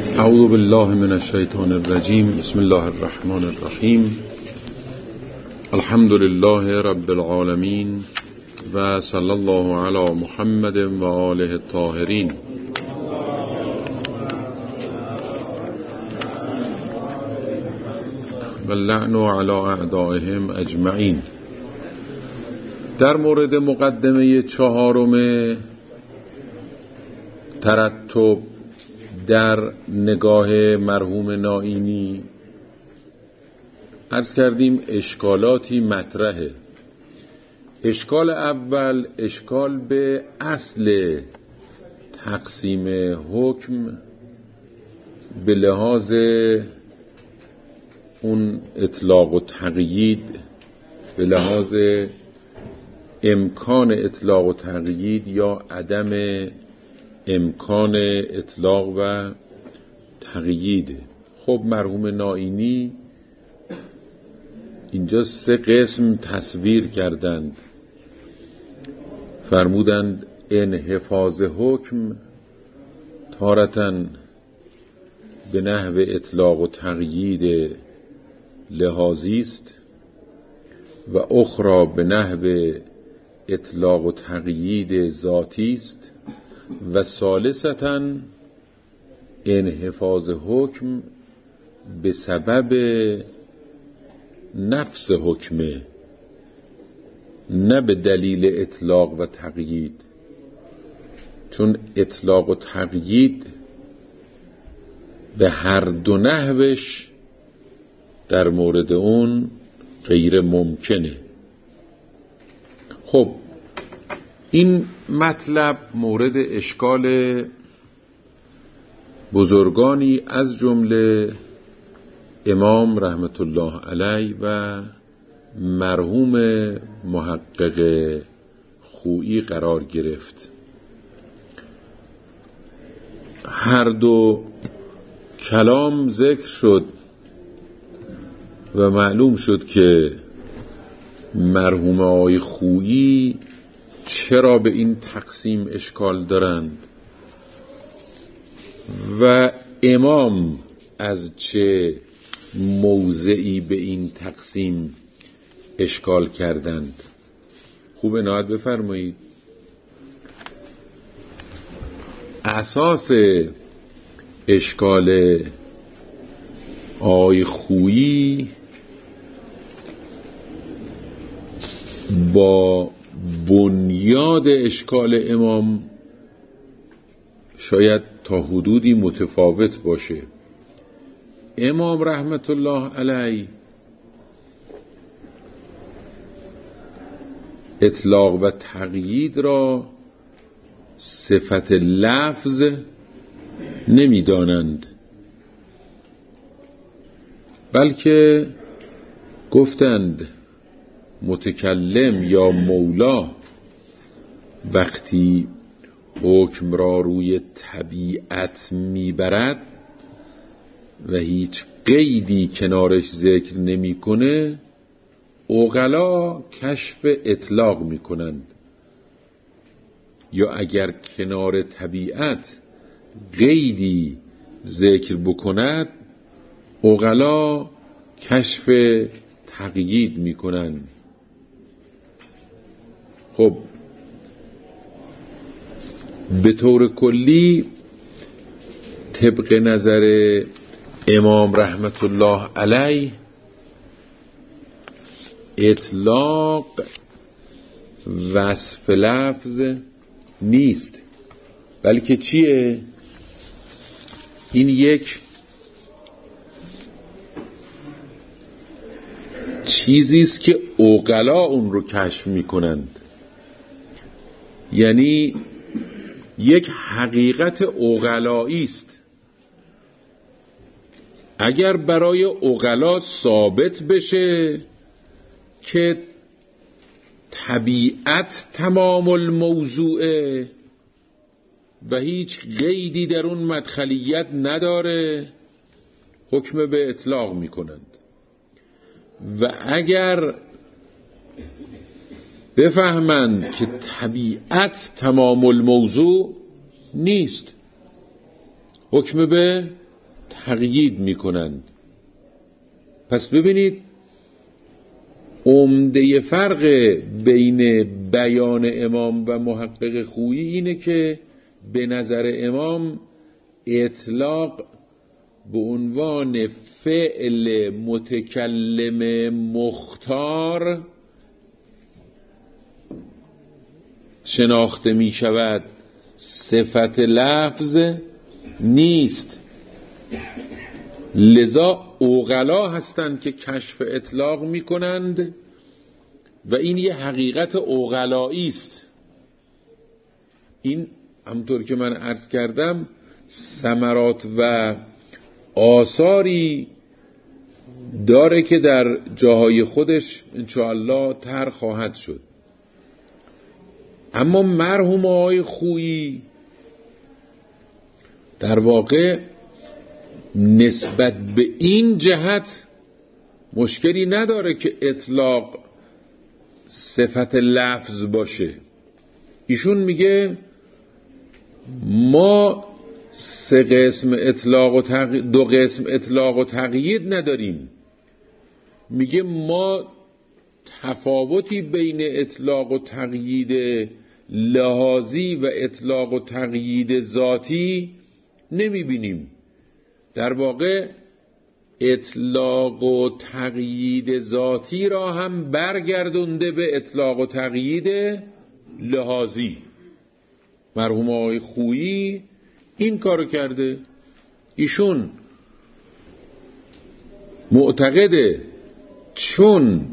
اعوذ بالله من الشیطان الرجیم. بسم الله الرحمن الرحیم. الحمد لله رب العالمین و صلی الله علی محمد و آله الطاهرین. و اللعن علی اعدائهم اجمعین. در مورد مقدمه چهارم ترتب در نگاه مرحوم نائینی عرض کردیم اشکالاتی مطرحه. اشکال اول اشکال به اصل تقسیم حکم به لحاظ اون اطلاق و تقیید، به لحاظ امکان اطلاق و تقیید یا عدم امکان اطلاق و تقیید. خب مرحوم نائینی اینجا سه قسم تصویر کردند. فرمودند انحفاظ حکم تارتاً به نحو اطلاق و تقیید لحاظی است و اخرى به نحو اطلاق و تقیید ذاتی است و ثالثتاً انحفاظ حکم به سبب نفس حکمه، نه به دلیل اطلاق و تقیید، چون اطلاق و تقیید به هر دو نحوش در مورد اون غیر ممکنه. خب این مطلب مورد اشکال بزرگانی از جمله امام رحمت الله علیه و مرحوم محقق خویی قرار گرفت. هر دو کلام ذکر شد و معلوم شد که مرحوم آقای خویی چرا به این تقسیم اشکال دارند و امام از چه موضعی به این تقسیم اشکال کردند. خوب عنایت بفرمایید. اساس اشکال آقای خویی با بنیاد اشکال امام شاید تا حدودی متفاوت باشه. امام رحمت الله علیه اطلاق و تقیید را صفت لفظ نمیدانند، بلکه گفتند متکلم یا مولا وقتی حکم را روی طبیعت میبرد و هیچ قیدی کنارش ذکر نمیکنه، عقلا کشف اطلاق میکنند، یا اگر کنار طبیعت قیدی ذکر بکند عقلا کشف تقیید میکنند. خب به طور کلی طبق نظر امام رحمت الله علیه اطلاق وصف لفظ نیست، بلکه چیه؟ این یک چیزیست که عقلا اون رو کشف میکنند، یعنی یک حقیقت عقلایی است. اگر برای عقلا ثابت بشه که طبیعت تمام الموضوعه و هیچ قیدی در اون مدخلیت نداره، حکم به اطلاق میکنند. و اگر بفهمند که طبیعت تمام الموضوع نیست، حکم به تقیید میکنند. پس ببینید عمده فرق بین بیان امام و محقق خویی اینه که به نظر امام اطلاق به عنوان فعل متکلم مختار شناخته می شود، صفت لفظ نیست. لذا عقلا هستند که کشف اطلاق می کنند و این یه حقیقت عقلایی است. این همونطور که من عرض کردم ثمرات و آثاری داره که در جاهای خودش انشاءالله طرح خواهد شد. اما مرحوم آقای خویی در واقع نسبت به این جهت مشکلی نداره که اطلاق صفت لفظ باشه. ایشون میگه ما سه قسم اطلاق و دو قسم اطلاق و تقیید نداریم. میگه ما تفاوتی بین اطلاق و تقیید لحاظی و اطلاق و تقیید ذاتی نمیبینیم. در واقع اطلاق و تقیید ذاتی را هم برگردونده به اطلاق و تقیید لحاظی. مرحوم آقای خویی این کارو کرده. ایشون معتقده چون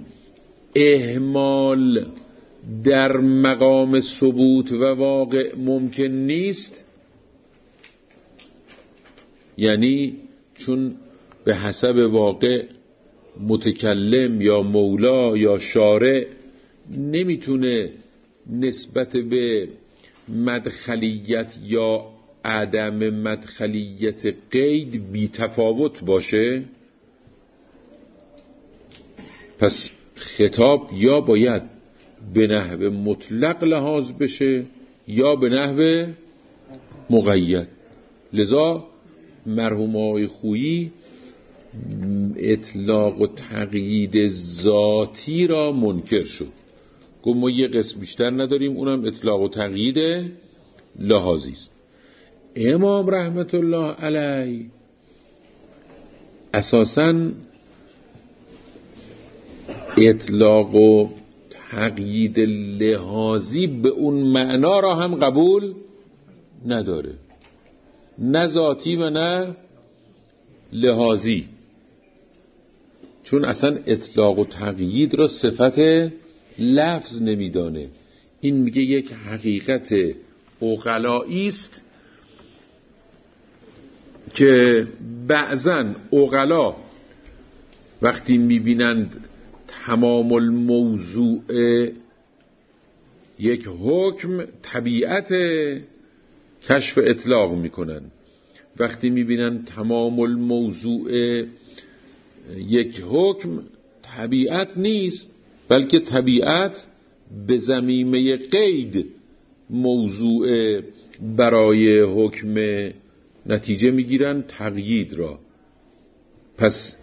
اهمال در مقام ثبوت و واقع ممکن نیست، یعنی چون به حسب واقع متکلم یا مولا یا شارع نمیتونه نسبت به مدخلیت یا عدم مدخلیت قید بی تفاوت باشه، پس خطاب یا باید به نحو مطلق لحاظ بشه یا به نحو مقید. لذا مرحوم آقای خویی اطلاق و تقیید ذاتی را منکر شد. گفت ما یه قسم بیشتر نداریم، اونم اطلاق و تقیید لحاظی است. امام رحمت الله علیه اساساً اطلاق و تقیید لحاظی به اون معنا را هم قبول نداره، نه ذاتی و نه لحاظی، چون اصلا اطلاق و تقیید را صفت لفظ نمیدانه. این میگه یک حقیقت عقلایی است که بعضن عقلا وقتی میبینند تمام الموضوع یک حکم طبیعت کشف اطلاق میکنن، وقتی میبینن تمام الموضوع یک حکم طبیعت نیست بلکه طبیعت به ضمیمه قید موضوع برای حکم نتیجه میگیرن تقیید را. پس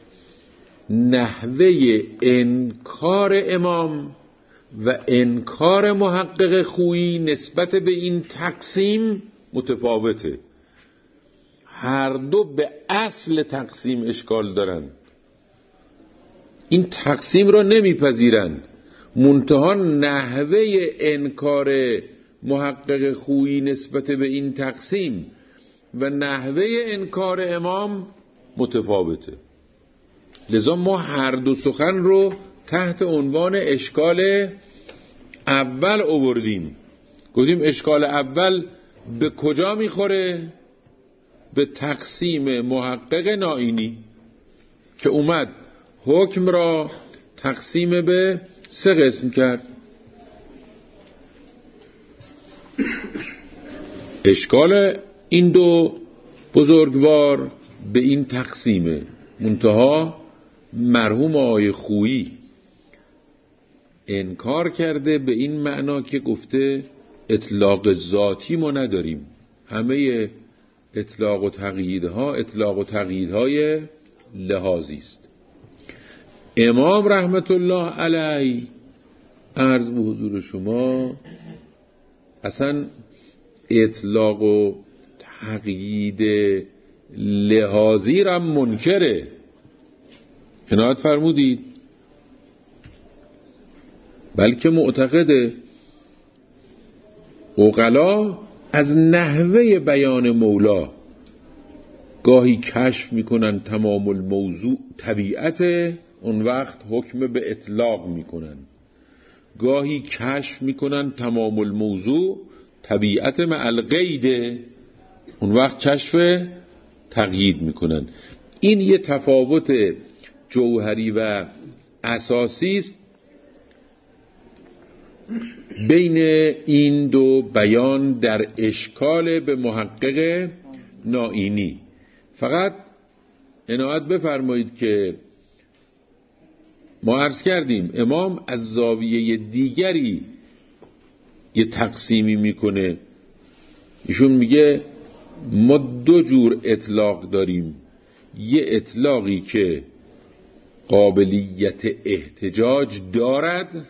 نحوه انکار امام و انکار محقق خویی نسبت به این تقسیم متفاوته. هر دو به اصل تقسیم اشکال دارند، این تقسیم را نمیپذیرند، منتها نحوه انکار محقق خویی نسبت به این تقسیم و نحوه انکار امام متفاوته. لذا ما هر دو سخن رو تحت عنوان اشکال اول آوردیم. گفتیم اشکال اول به کجا میخوره؟ به تقسیم محقق نائینی که اومد حکم را تقسیم به سه قسم کرد. اشکال این دو بزرگوار به این تقسیمه، منتها مرحوم آقای خویی انکار کرده به این معنا که گفته اطلاق ذاتی ما نداریم، همه اطلاق و تقییدها اطلاق و تقییدهای لحاظی است. امام رحمت الله علیه عرض به حضور شما اصلا اطلاق و تقیید لحاظی را منکره. عنایت فرمودید. بلکه معتقده عقلا از نحوه بیان مولا گاهی کشف میکنن تمام الموضوع طبیعت، اون وقت حکم به اطلاق میکنن. گاهی کشف میکنن تمام الموضوع طبیعت مع القید، اون وقت کشف تقیید میکنن. این یه تفاوت جوهری و اساسی است بین این دو بیان در اشکال به محقق نائینی. فقط عنایت بفرمایید که ما عرض کردیم امام از زاویه دیگری یه تقسیمی میکنه. ایشون میگه ما دو جور اطلاق داریم، یه اطلاقی که قابلیت احتجاج دارد،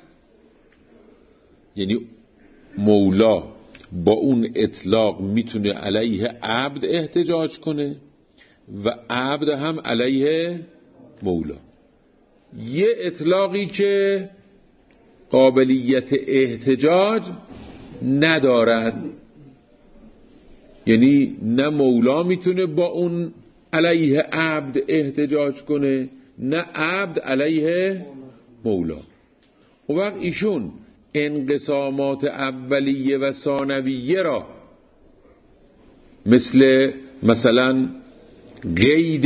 یعنی مولا با اون اطلاق میتونه علیه عبد احتجاج کنه و عبد هم علیه مولا. یه اطلاقی که قابلیت احتجاج ندارد، یعنی نه مولا میتونه با اون علیه عبد احتجاج کنه نه عبد علیه مولا. و وقت ایشون انقسامات اولیه و ثانویه را مثلا قید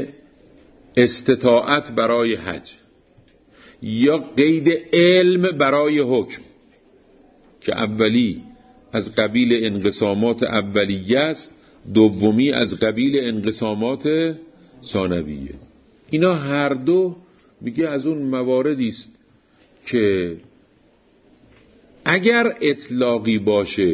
استطاعت برای حج یا قید علم برای حکم که اولی از قبیل انقسامات اولیه است، دومی از قبیل انقسامات ثانویه، اینا هر دو میگه از اون مواردی است که اگر اطلاقی باشه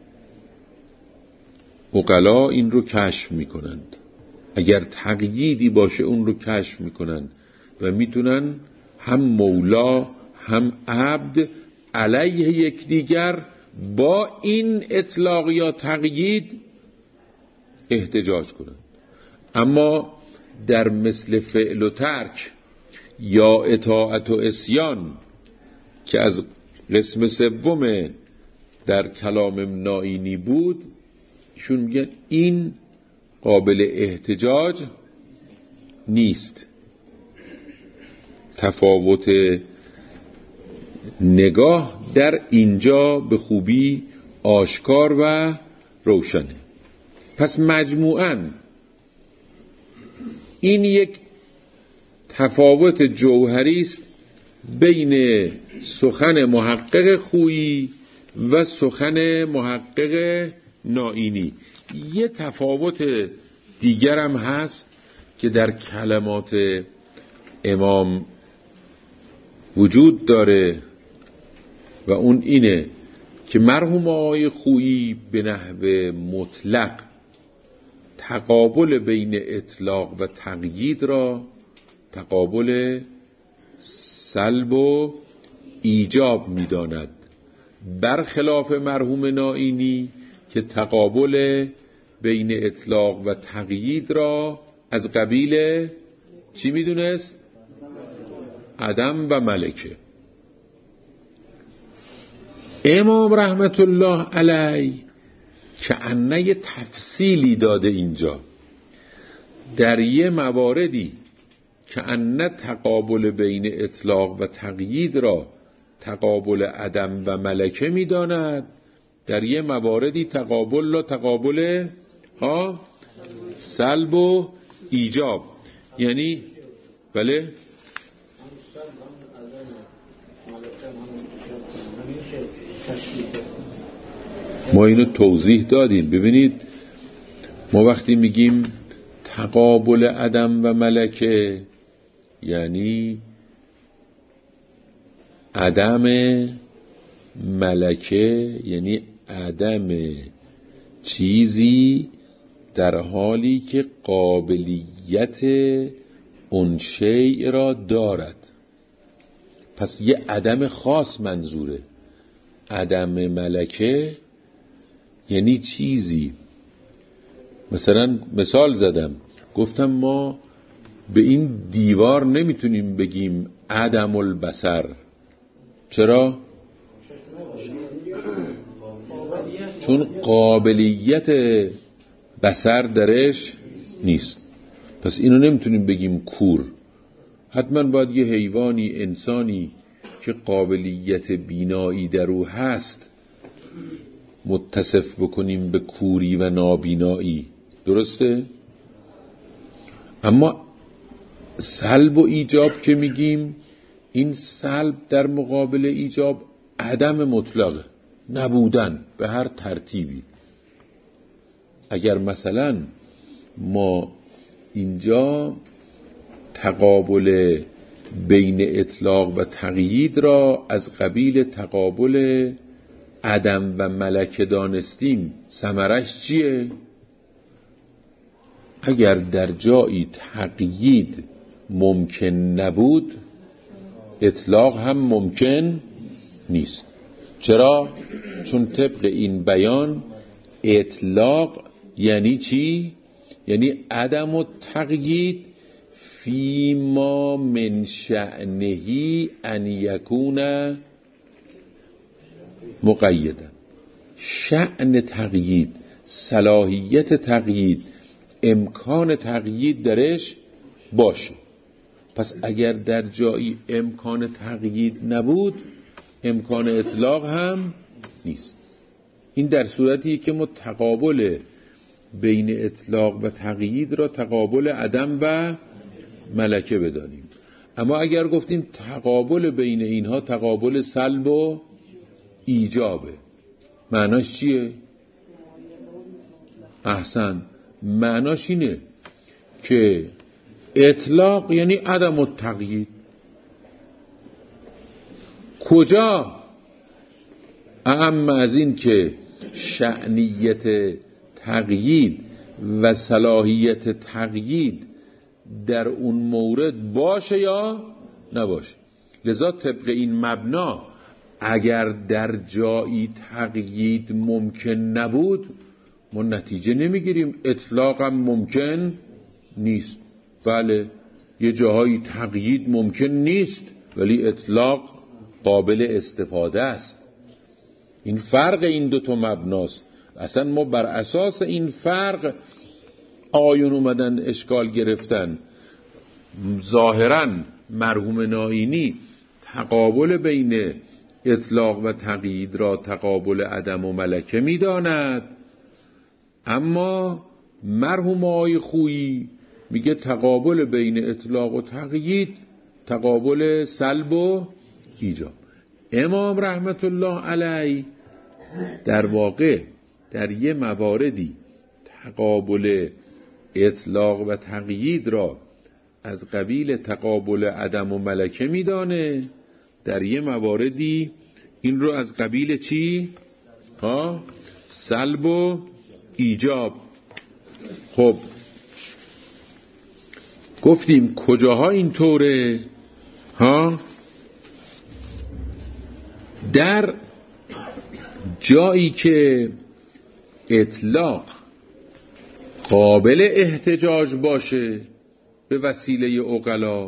عقلا این رو کشف میکنند، اگر تقییدی باشه اون رو کشف میکنند و میتونن هم مولا هم عبد علیه یکدیگر با این اطلاق یا تقیید احتجاج کنند. اما در مثل فعل و ترک یا اطاعت و عصیان که از قسم سوم در کلام نائینی بود، ایشون میگن این قابل احتجاج نیست. تفاوت نگاه در اینجا به خوبی آشکار و روشنه. پس مجموعاً این یک تفاوت جوهری است بین سخن محقق خویی و سخن محقق نائینی. یه تفاوت دیگر هم هست که در کلمات امام وجود داره و اون اینه که مرحوم آقای خویی به نحو مطلق تقابل بین اطلاق و تقیید را تقابل سلب و ایجاب می‌داند، برخلاف مرحوم نائینی که تقابل بین اطلاق و تقیید را از قبیل چی می‌دونست؟ عدم و ملکه. امام رحمت الله علیه که انه یه تفصیلی داده اینجا در یه مواردی که انه تقابل بین اطلاق و تقیید را تقابل عدم و ملکه می‌داند، در یه مواردی تقابل را تقابل سلب و ایجاب. یعنی بله ما اینو توضیح دادیم. ببینید ما وقتی میگیم تقابل عدم و ملکه یعنی عدم ملکه، یعنی عدم چیزی در حالی که قابلیت اون شیء را دارد. پس یه عدم خاص منظوره. عدم ملکه یعنی چیزی، مثلا مثال زدم گفتم ما به این دیوار نمیتونیم بگیم عدم البصر. چرا؟ چون قابلیت بصر درش نیست. پس اینو نمیتونیم بگیم کور. حتما باید یه حیوانی، انسانی که قابلیت بینایی در او هست متصف بکنیم به کوری و نابینایی. درسته؟ اما سلب و ایجاب که میگیم، این سلب در مقابل ایجاب عدم مطلقه، نبودن به هر ترتیبی. اگر مثلا ما اینجا تقابل بین اطلاق و تقیید را از قبیل تقابل عدم و ملکه دانستیم، ثمرش چیه؟ اگر در جایی تقیید ممکن نبود، اطلاق هم ممکن نیست. چرا؟ چون طبق این بیان اطلاق یعنی چی؟ یعنی عدم التقیید فیما من شأنه ان یکون مقیدا. شأن تقیید، صلاحیت تقیید، امکان تقیید درش باشه. پس اگر در جایی امکان تقیید نبود، امکان اطلاق هم نیست. این در صورتی که ما تقابل بین اطلاق و تقیید را تقابل عدم و ملکه بدانیم. اما اگر گفتیم تقابل بین اینها تقابل سلب و ایجابه، معناش چیه؟ احسن، معناش اینه که اطلاق یعنی عدم التقیید. کجا؟ اهم از این که شأنیت تقیید و صلاحیت تقیید در اون مورد باشه یا نباشه. لذا طبق این مبنا اگر در جایی تقیید ممکن نبود، ما نتیجه نمیگیریم اطلاق هم ممکن نیست. بله، یه جاهایی تقیید ممکن نیست ولی اطلاق قابل استفاده است. این فرق این دوتا مبناست. اصلا ما بر اساس این فرق آیون اومدن اشکال گرفتن. ظاهراً مرحوم نائینی تقابل بین اطلاق و تقیید را تقابل عدم و ملکه می‌داند، اما مرحوم آقای خویی میگه تقابل بین اطلاق و تقیید تقابل سلب و ایجاب. امام رحمت الله علیه در واقع در یه مواردی تقابل اطلاق و تقیید را از قبیل تقابل عدم و ملکه میدانه، در یه مواردی این رو از قبیل چی؟ سلب و ایجاب. خب گفتیم کجاها اینطوره؟ در جایی که اطلاق قابل احتجاج باشه به وسیله عقلا،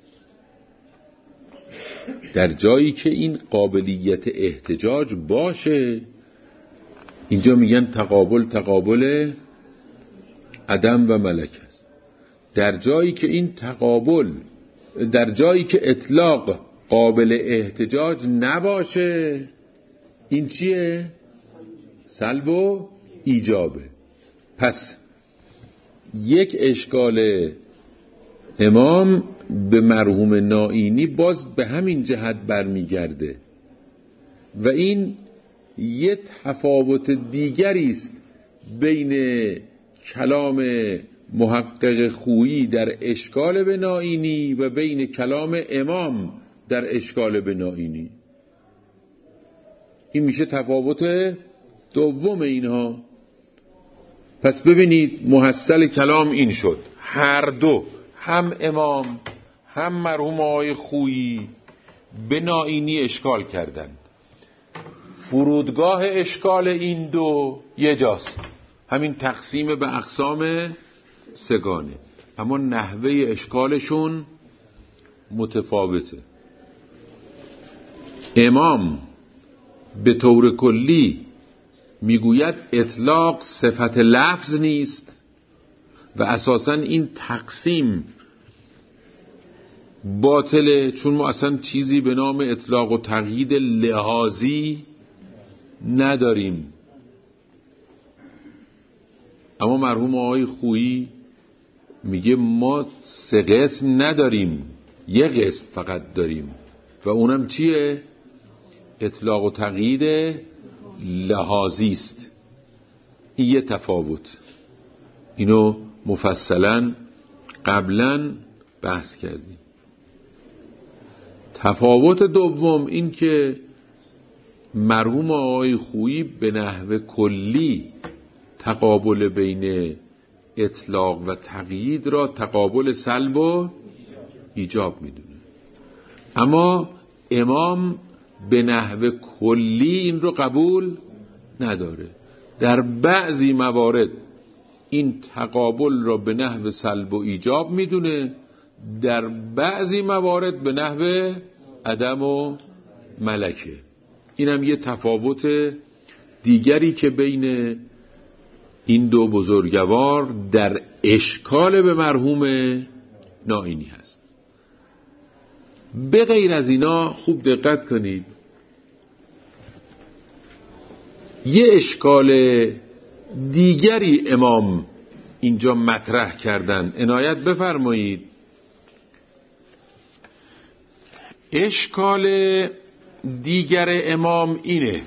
در جایی که این قابلیت احتجاج باشه، اینجا میگن تقابل عدم و ملکه است. در جایی که این تقابل، در جایی که اطلاق قابل احتجاج نباشه، این چیه؟ سلب و ایجابه. پس یک اشکال امام به مرحوم نائینی باز به همین جهت برمیگرده و این یه تفاوت دیگری است بین کلام محقق خویی در اشکال به نائینی و بین کلام امام در اشکال به نائینی. این میشه تفاوت دوم اینها. پس ببینید محصل کلام این شد، هر دو، هم امام هم مرحوم آقای خویی به نائینی اشکال کردند. فرودگاه اشکال این دو یه جاست، همین تقسیم به اقسام سگانه، اما نحوه اشکالشون متفاوته. امام به طور کلی میگوید اطلاق صفت لفظ نیست و اساساً این تقسیم باطله، چون ما اصلا چیزی به نام اطلاق و تقیید لحاظی نداریم. اما مرحوم آقای خویی میگه ما 3 قسم نداریم، 1 قسم فقط داریم و اونم چیه؟ اطلاق و تقیید لحاظی است. این یه تفاوت، اینو مفصلا قبلا بحث کردیم. تفاوت دوم این که مرحوم آقای خویی به نحو کلی تقابل بین اطلاق و تقیید را تقابل سلب و ایجاب میدونه، اما امام به نحو کلی این رو قبول نداره. در بعضی موارد این تقابل را به نحو سلب و ایجاب میدونه، در بعضی موارد به نحو عدم و ملکه. اینم یه تفاوت دیگری که بین این دو بزرگوار در اشکال به مرحوم نائینی هست. به غیر از اینا خوب دقت کنید، یه اشکال دیگری امام اینجا مطرح کردن، عنایت بفرمایید. اشکال دیگر امام اینه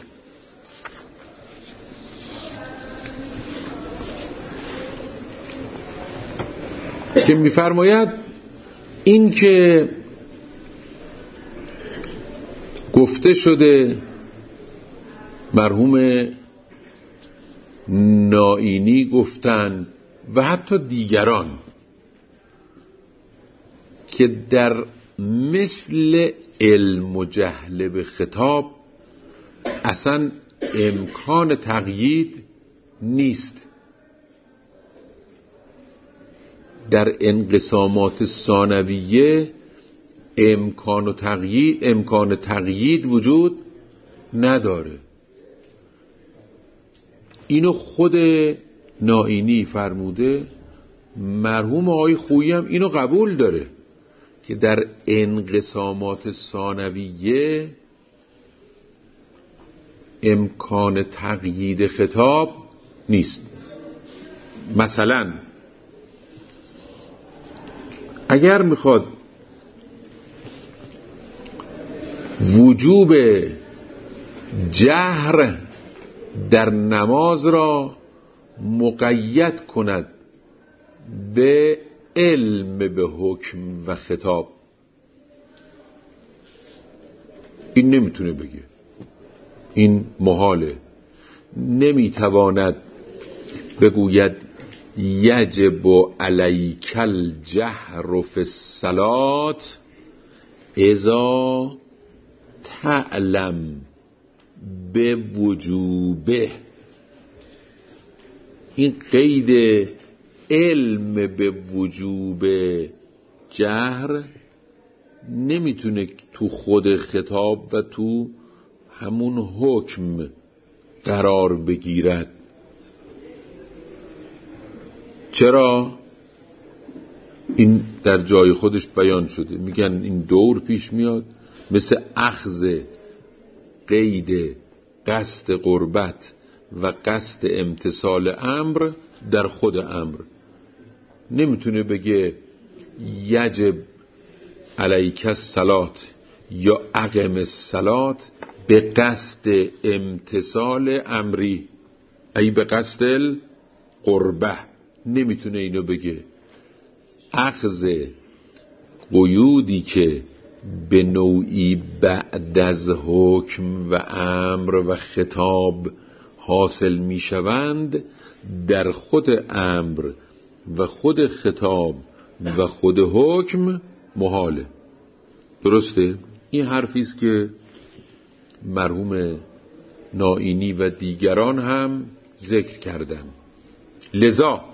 که می‌فرماید این که گفته شده مرحوم نائینی گفتن و حتی دیگران که در مثل علم و جهل به خطاب اصلا امکان تقیید نیست، در انقسامات ثانویه امکان تقیید وجود نداره. اینو خود نائینی فرموده، مرحوم آقای خویی هم اینو قبول داره که در انقسامات ثانویه امکان تقیید خطاب نیست. مثلا اگر میخواد وجوب جهر در نماز را مقید کند به علم به حکم و خطاب، این نمیتونه بگه، این محاله. نمیتواند بگوید یجب علیک الجهر فی الصلاة اذا تعلم به وجوبه. این قید علم به وجوب جهر نمیتونه تو خود خطاب و تو همون حکم قرار بگیرد. چرا؟ این در جای خودش بیان شده، میگن این دور پیش میاد مثل اخذ قید قصد قربت و قصد امتثال امر در خود امر. نمیتونه بگه یجب علیک الصلاة یا اقم الصلاة به قصد امتثال امری ای به قصد القربه، نمیتونه اینو بگه. اخذ قیودی که به نوعی بعد از حکم و امر و خطاب حاصل میشوند در خود امر و خود خطاب و خود حکم محاله. درسته؟ این حرفی است که مرحوم نائینی و دیگران هم ذکر کردند. لذا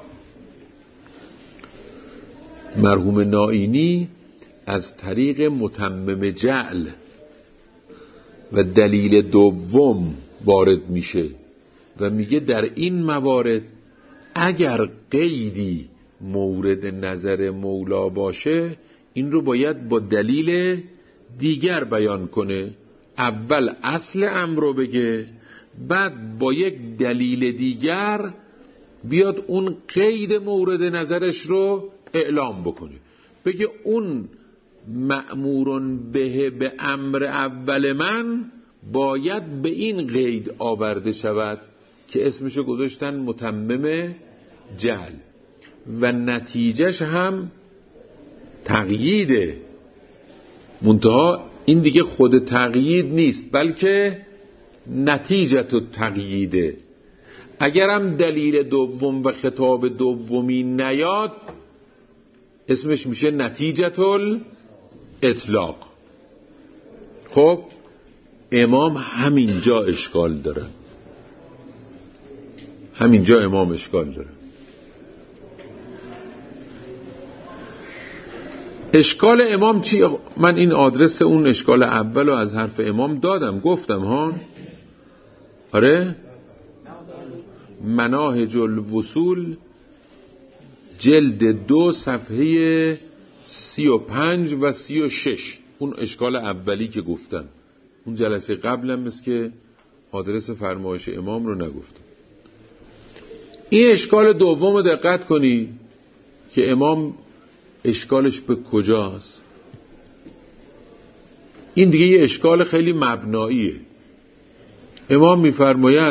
مرحوم نائینی از طریق متمم جعل و دلیل دوم وارد میشه و میگه در این موارد اگر قیدی مورد نظر مولا باشه این رو باید با دلیل دیگر بیان کنه. اول اصل امر رو بگه، بعد با یک دلیل دیگر بیاد اون قید مورد نظرش رو اعلام بکنه. بگه اون مأمورون به امر اول من باید به این قید آورده شود که اسمشو گذاشتن متمم جعل و نتیجهش هم تقییده. منتها این دیگه خود تقیید نیست بلکه نتیجه تو تقییده. اگرم دلیل دوم و خطاب دومی نیاد اسمش میشه نتیجه الاطلاق. خب امام همینجا اشکال داره، همینجا امام اشکال داره. اشکال امام چی؟ من این آدرس اون اشکال اولو از حرف امام دادم، گفتم ها. آره، مناهج الوصول جلد 2 صفحه 35 و 36 اون اشکال اولی که گفتم. اون جلسه قبلم مثل که آدرس فرمایش امام رو نگفتم. این اشکال دوم رو دقت کنی که امام اشکالش به کجاست. این دیگه یه اشکال خیلی مبناییه. امام میفرماید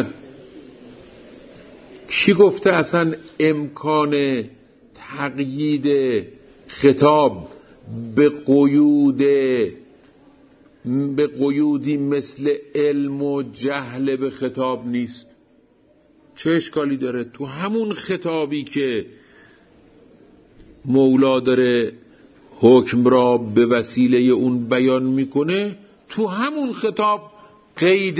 کی گفته اصلا امکان تقیید خطاب به قیودی مثل علم و جهل به خطاب نیست؟ چه اشکالی داره؟ تو همون خطابی که مولا داره حکم را به وسیله اون بیان میکنه، تو همون خطاب قید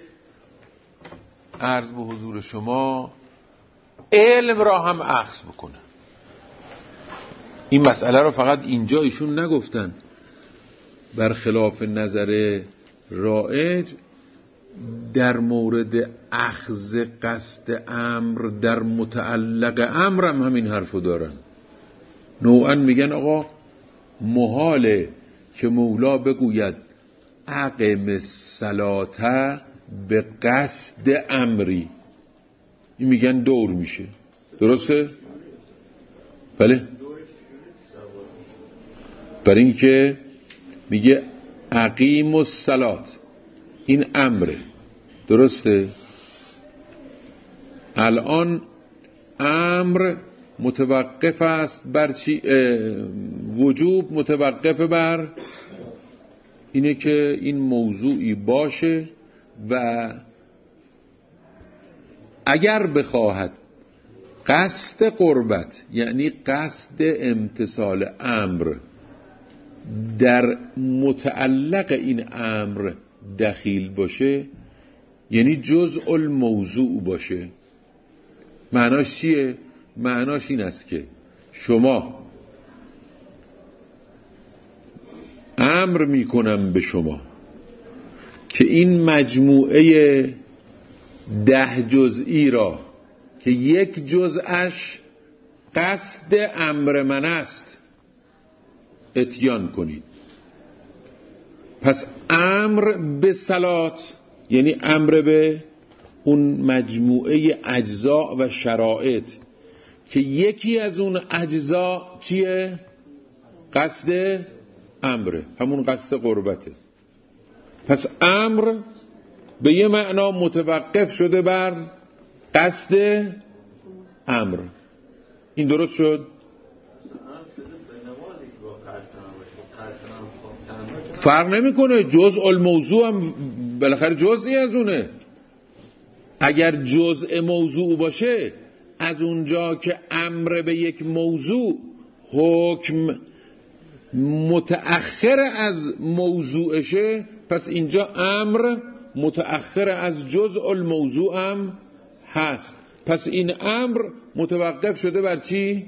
عرض به حضور شما علم را هم اخذ بکنه. این مسئله رو فقط اینجا ایشون نگفتن، برخلاف نظر رایج در مورد اخذ قصد امر در متعلق امر هم همین حرفو دارن. نوعا میگن آقا محاله که مولا بگوید اقم الصلاة به قصد امری، این میگن دور میشه. درسته؟ بله، برای اینکه میگه اقیم الصلاة این امره. درسته؟ الان امر متوقف است بر چی؟ وجوب متوقف بر اینه که این موضوعی باشه و اگر بخواهد قصد قربت یعنی قصد امتثال امر در متعلق این امر دخیل باشه، یعنی جزء الموضوع باشه. معناش چیه؟ معناش این است که شما امر میکنم به شما که این مجموعه 10 جزئی را که یک جزءش قصد امر من است اتیان کنید. پس امر به صلات یعنی امر به اون مجموعه اجزا و شرایط که یکی از اون اجزا چیه؟ قصد امره، همون قصد قربته. پس امر به یه معنا متوقف شده بر قصد امر. این درست شد؟ فرق نمیکنه، جزء الموضوع هم بالاخره جزئی از اونه. اگر جزء موضوع باشه، از اونجا که امر به یک موضوع حکم متأخر از موضوعشه، پس اینجا امر متأخر از جزء الموضوع هم هست. پس این امر متوقف شده بر چی؟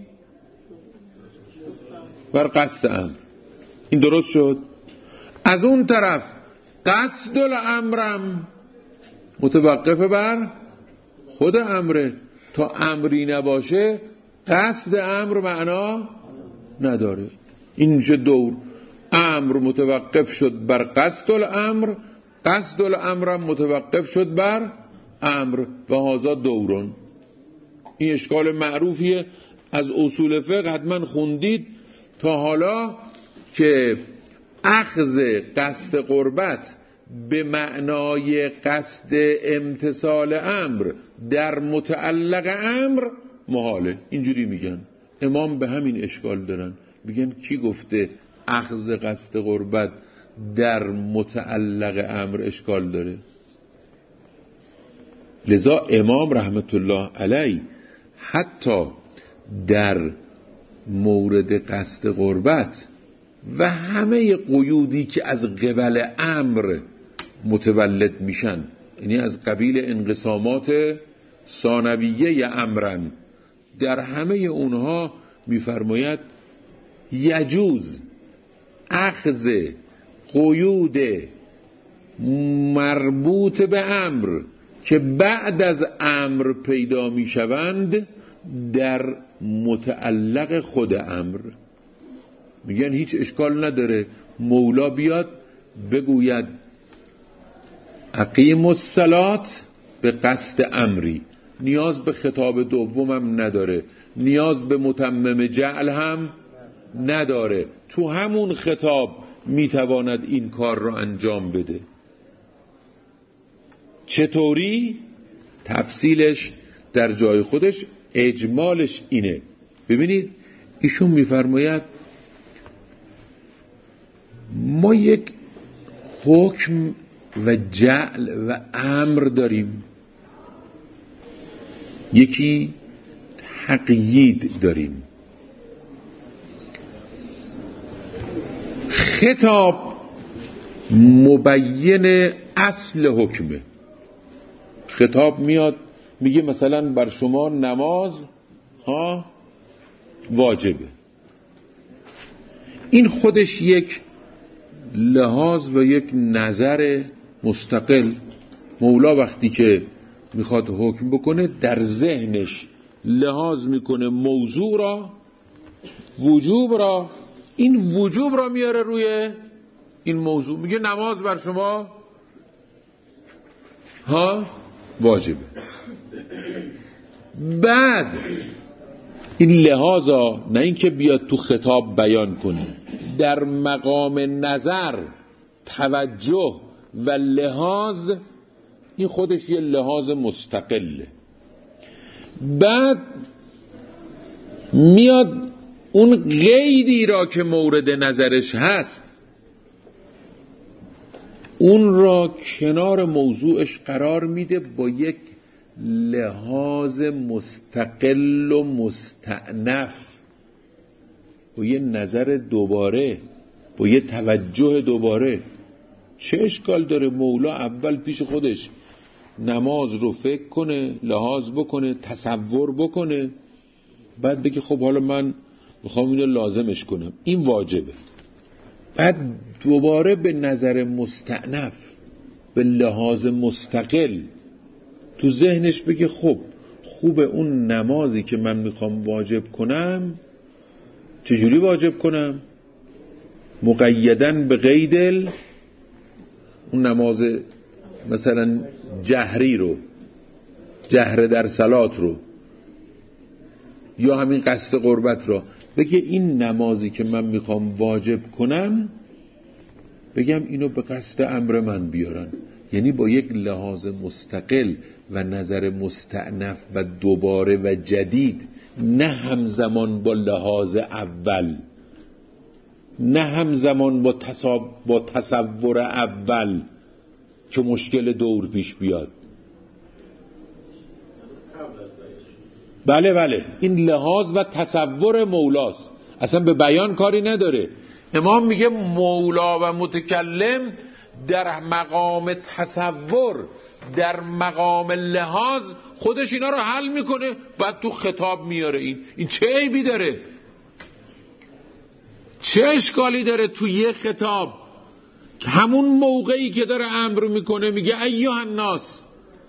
بر قصد امر. این درست شد؟ از اون طرف قصد الامرم متوقف بر خود امره. تا امری نباشه قصد امر معنا نداره. این میشه دور. امر متوقف شد بر قصد الامر، قصد الامرم متوقف شد بر امر و هذا دورون. این اشکال معروفیه از اصول فقه، حتما خوندید تا حالا، که اخذ قصد قربت به معنای قصد امتثال امر در متعلق امر محاله. اینجوری میگن. امام به همین اشکال دارن، میگن کی گفته اخذ قصد قربت در متعلق امر اشکال داره؟ لذا امام رحمت الله علیه حتی در مورد قصد قربت و همه قیودی که از قبل امر متولد میشن، یعنی از قبیل انقسامات ثانویه امرن، در همه اونها میفرماید یجوز اخذ قیود مربوط به امر که بعد از امر پیدا میشوند در متعلق خود امر. میگن هیچ اشکال نداره مولا بیاد بگوید اقیم الصلاة به قصد امری، نیاز به خطاب دومم نداره، نیاز به متمم جعل هم نداره، تو همون خطاب میتواند این کار را انجام بده. چطوری؟ تفصیلش در جای خودش، اجمالش اینه. ببینید ایشون میفرماید ما یک حکم و جعل و امر داریم، یکی تقیید داریم. خطاب مبین اصل حکمه. خطاب میاد میگه مثلا بر شما نماز واجبه. این خودش یک لحاظ و یک نظر مستقل. مولا وقتی که میخواد حکم بکنه در ذهنش لحاظ میکنه موضوع را، وجوب را، این وجوب را میاره روی این موضوع، میگه نماز بر شما واجبه. بعد این لحاظا نه اینکه بیاد تو خطاب بیان کنه، در مقام نظر، توجه و لحاظ، این خودش یه لحاظ مستقله. بعد میاد اون قیدی را که مورد نظرش هست اون را کنار موضوعش قرار میده با یک لحاظ مستقل و مستأنف، با یه نظر دوباره، با یه توجه دوباره. چه اشکال داره مولا اول پیش خودش نماز رو فکر کنه، لحاظ بکنه، تصور بکنه، بعد بگه خب حالا من میخوام اینو لازمش کنم، این واجبه. بعد دوباره به نظر مستأنف، به لحاظ مستقل تو ذهنش بگه خب خوبه اون نمازی که من میخوام واجب کنم چجوری واجب کنم؟ مقیدن به قید اون نماز مثلا جهری رو، جهر در صلات رو، یا همین قصد قربت رو، بگه این نمازی که من میخوام واجب کنم بگم اینو به قصد امر من بیارن، یعنی با یک لحاظ مستقل و نظر مستأنف و دوباره و جدید، نه همزمان با لحاظ اول، نه همزمان با تصور اول که مشکل دور پیش بیاد. بله این لحاظ و تصور مولاست، اصلا به بیان کاری نداره. امام میگه مولا و متکلم در مقام تصور، در مقام لحاظ خودش اینا رو حل میکنه، بعد تو خطاب میاره. این چه عیبی داره؟ چه اشکالی داره تو یه خطاب که همون موقعی که داره امر میکنه میگه ایها الناس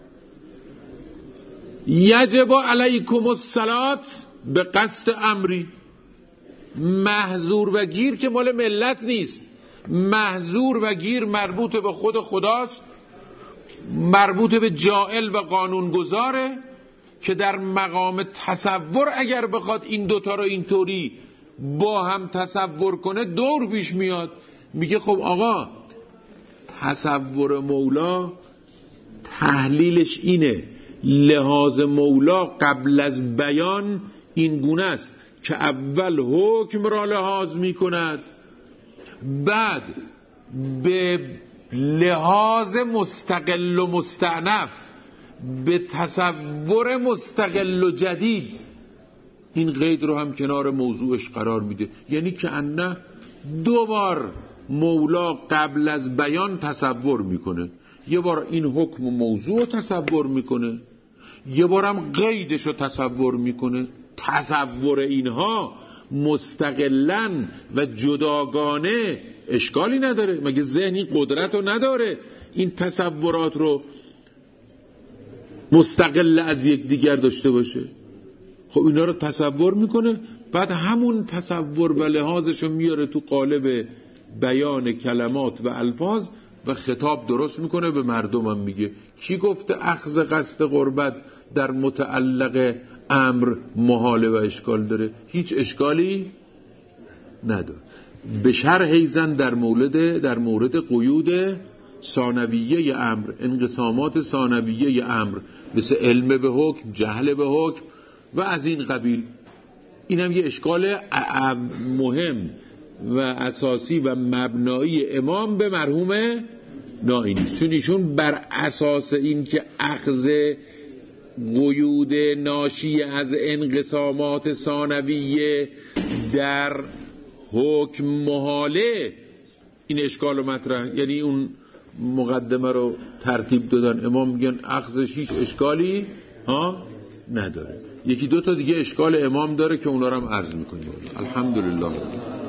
یجب علیکم الصلاة به قصد امری. محظور و گیر که مال ملت نیست، محظور و گیر مربوط به خود خداست، مربوط به جاعل و قانونگذاره که در مقام تصور اگر بخواد این دوتا رو اینطوری با هم تصور کنه دور پیش میاد. میگه خب آقا تصور مولا تحلیلش اینه، لحاظ مولا قبل از بیان این گونه است که اول حکم را لحاظ می کند، بعد به لحاظ مستقل و مستأنف، به تصور مستقل و جدید این قید رو هم کنار موضوعش قرار میده. یعنی که انه دوبار مولا قبل از بیان تصور میکنه، یه بار این حکم و موضوع رو تصور میکنه، یه بارم قیدش رو تصور میکنه. تصور اینها مستقلن و جداگانه اشکالی نداره، مگه ذهنی قدرت رو نداره این تصورات رو مستقل از یک دیگر داشته باشه؟ خب اینا رو تصور میکنه، بعد همون تصور و لحاظش رو میاره تو قالب بیان کلمات و الفاظ و خطاب درست میکنه، به مردمم میگه کی گفته اخذ قصد قربت در متعلق امر محاله و اشکال داره؟ هیچ اشکالی نداره. به شرح ایزن در مورد قیود ثانویه امر، انقسامات ثانویه امر، مثل علم به حکم، جهل به حکم و از این قبیل. این هم یه اشکال مهم و اساسی و مبنایی امام به مرحوم نائینی، چون ایشون بر اساس این که اخذ قیود ناشی از انقسامات ثانویه در حکم محاله این اشکال مطرح، یعنی اون مقدمه رو ترتیب دادن. امام میگن اخذش هیچ اشکالی نداره. یکی دو تا دیگه اشکال امام داره که اونا رو هم عرض میکنیم. الحمدلله.